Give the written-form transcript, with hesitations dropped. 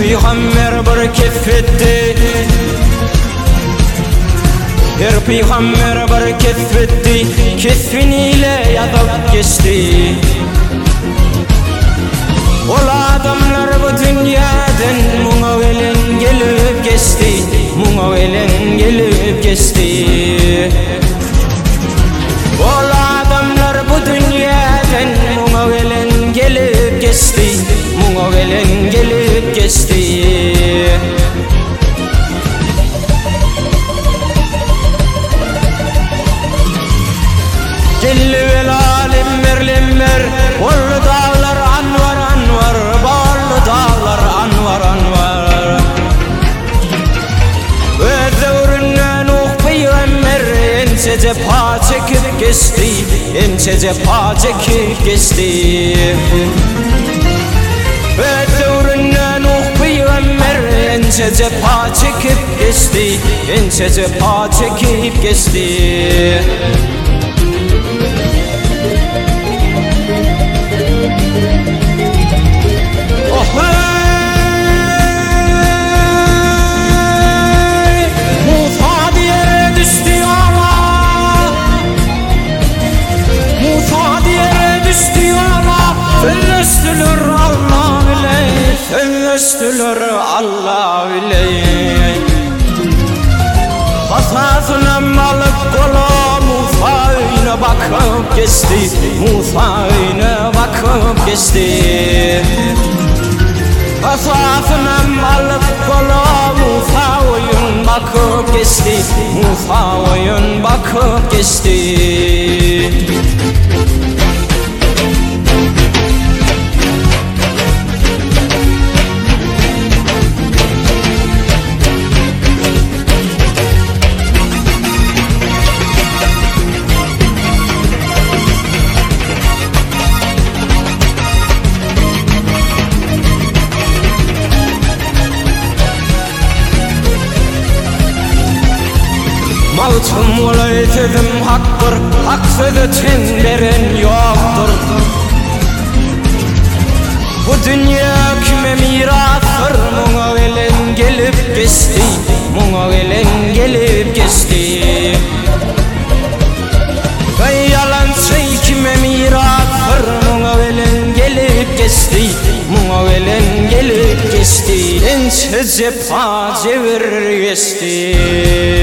peygamber bir keffetti, her peygamber bir keffetti, keffiniyle yazıp geçti. Ol adamlar bu dünyadan muňa gelen gelip geçti, muňa gelen gelip geçti. Ol adamlar bu dünyadan muňa gelen gelip geçti, muňa gelen gelip geçti. Gellivel alimmer lemmer, bollu dağlar anvar anvar, bollu dağlar anvar anvar. Özdüründen Nuh peygamber ence cepha çekip geçti, ence cepha çekip geçti. Özdüründen Nuh peygamber ence cepha çekip geçti, ence cepha çekip geçti. Fellestüler Allah biley, Basasına malık kola Musa'yına bakıp geçti, Musa'yına bakıp geçti. Basasına malık kola Musa oyun bakıp geçti, Musa oyun bakıp geçti. Malçım olay sözüm haktır, hak sözü çemberen yoktur. Bu dünya kime mirastır, muňa gelen gelip geçti, muňa gelen gelip geçti. Ey yalan şey kime mirastır, muňa gelen gelip geçti, muňa gelen gelip geçti. Ence cepha cevir geçti.